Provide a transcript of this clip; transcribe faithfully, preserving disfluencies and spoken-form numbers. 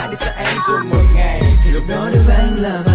mãi để cho em cùng một ngày thì lúc đó đã vắng là